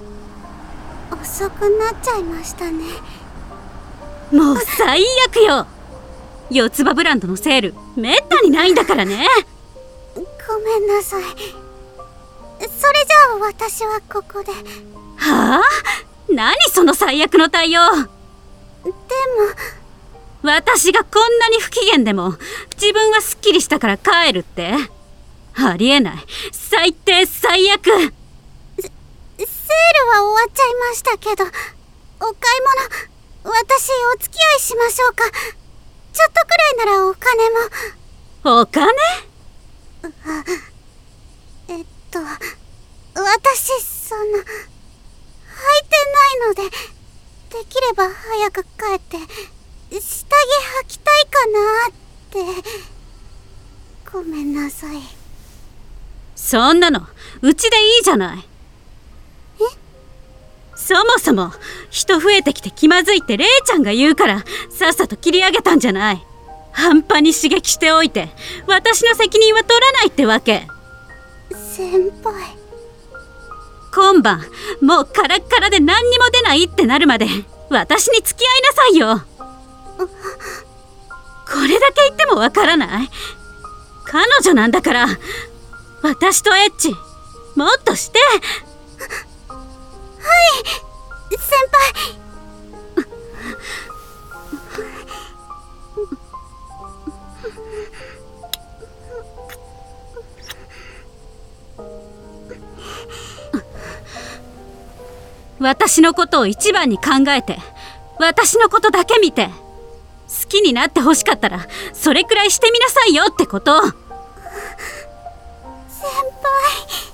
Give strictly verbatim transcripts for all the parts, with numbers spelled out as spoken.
遅くなっちゃいましたね。 もう最悪よ。四つ葉ブランドのセールめったにないんだからね。 ごめんなさい。それじゃあ私はここで。 はあ？何その最悪の対応。 でも私がこんなに不機嫌でも自分はすっきりしたから帰るって？ありえない。最低最悪。セ、 セールは終わっちゃいましたけど、お買い物私お付き合いしましょうか。ちょっとくらいならお金も。 お金？ えっと私その履いてないので、できれば早く帰って下着履きたいかなって。ごめんなさい。 そんなのうちでいいじゃない。 え？ そもそも人増えてきて気まずいってレイちゃんが言うからさっさと切り上げたんじゃない。半端に刺激しておいて私の責任は取らないってわけ。 先輩、 今晩もうカラッカラで何にも出ないってなるまで私に付き合いなさいよ。これだけ言ってもわからない？彼女なんだから私とエッチもっとして。 はい先輩。 私のことを一番に考えて私のことだけ見て好きになってほしかったらそれくらいしてみなさいよってこと。 先輩、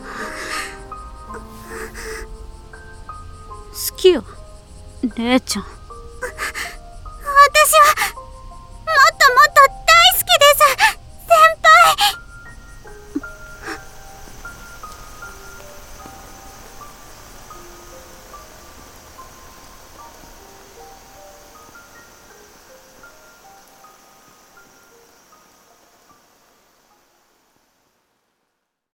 好きよレイちゃん。